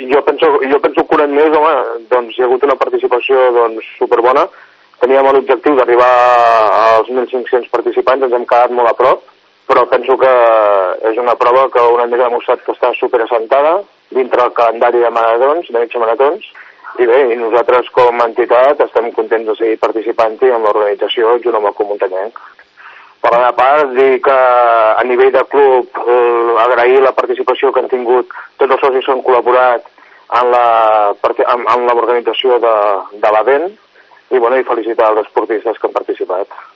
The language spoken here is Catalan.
Jo penso que un any més, home, doncs hi ha hagut una participació superbona. Teníem l'objectiu d'arribar als 1.500 participants, ens hem quedat molt a prop, però penso que és una prova que un any més ha demostrat que està superassentada dintre del calendari de maratons, de mitja maratons, i bé, i nosaltres com a entitat estem contents de seguir participant-hi en l'organització junt amb el Club Muntanyenc. Per la meva part, dir que a nivell de club agrair la participació que han tingut tots els socis que han col·laborat en l'organització de l'event i felicitar els esportistes que han participat.